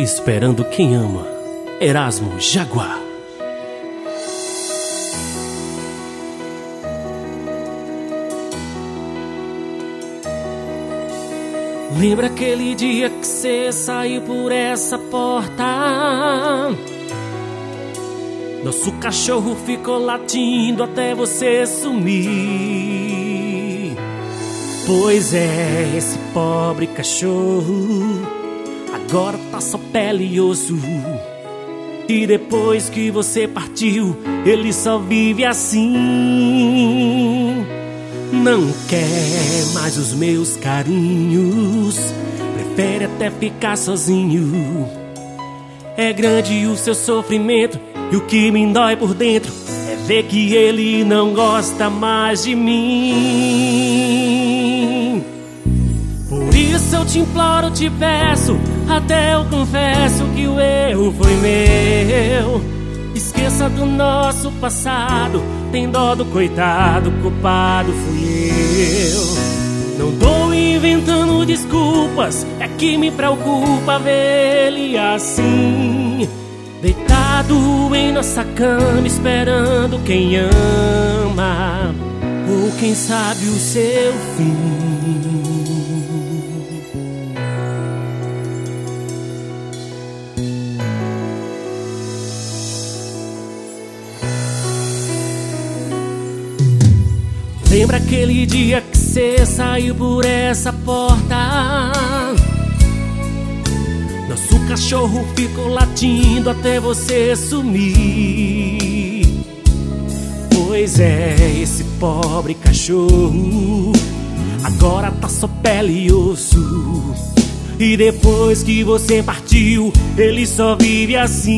Esperando quem ama, Erasmo Jaguar. Lembra aquele dia que cê saiu por essa porta? Nosso cachorro ficou latindo até você sumir. Pois é, esse pobre cachorro agora tá só pele e osso. E depois que você partiu, ele só vive assim. Não quer mais os meus carinhos, prefere até ficar sozinho. É grande o seu sofrimento, e o que me dói por dentro é ver que ele não gosta mais de mim. Por isso eu te imploro, te peço, até eu confesso que o erro foi meu. Esqueça do nosso passado, tem dó do coitado, culpado fui eu. Não tô inventando desculpas, é que me preocupa ver ele assim, deitado em nossa cama, esperando quem ama, ou quem sabe o seu fim. Lembra aquele dia que cê saiu por essa porta? Nosso cachorro ficou latindo até você sumir. Pois é, esse pobre cachorro agora tá só pele e osso. E depois que você partiu, ele só vive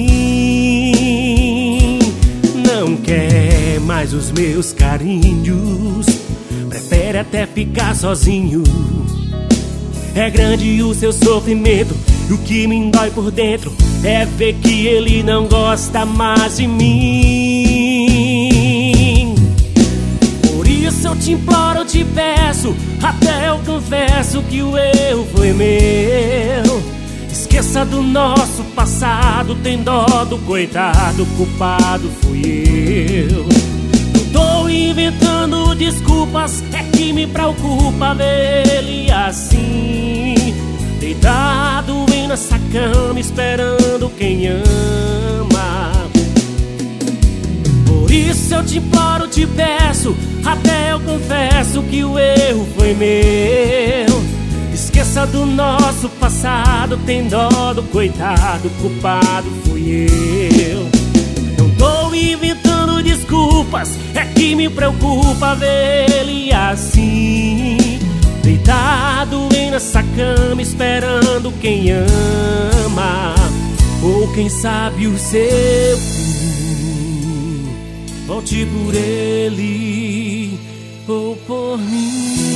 assim. Não quer mais os meus carinhos, prefere até ficar sozinho. É grande o seu sofrimento, e o que me dói por dentro é ver que ele não gosta mais de mim. Por isso eu te imploro, eu te peço, até eu confesso que o erro foi meu. Esqueça do nosso passado, tem dó do coitado, culpado fui eu. Não tô inventando desculpas, é que me preocupa ver ele assim, deitado em nossa cama, esperando quem ama. Por isso eu te imploro, te peço, até eu confesso que o erro foi meu. Esqueça do nosso passado, tem dó do coitado, culpado fui eu. Não tô inventando desculpas, é que me preocupa ver ele assim, deitado em nossa cama, esperando quem ama, ou quem sabe o seu fim. Volte por ele ou por mim.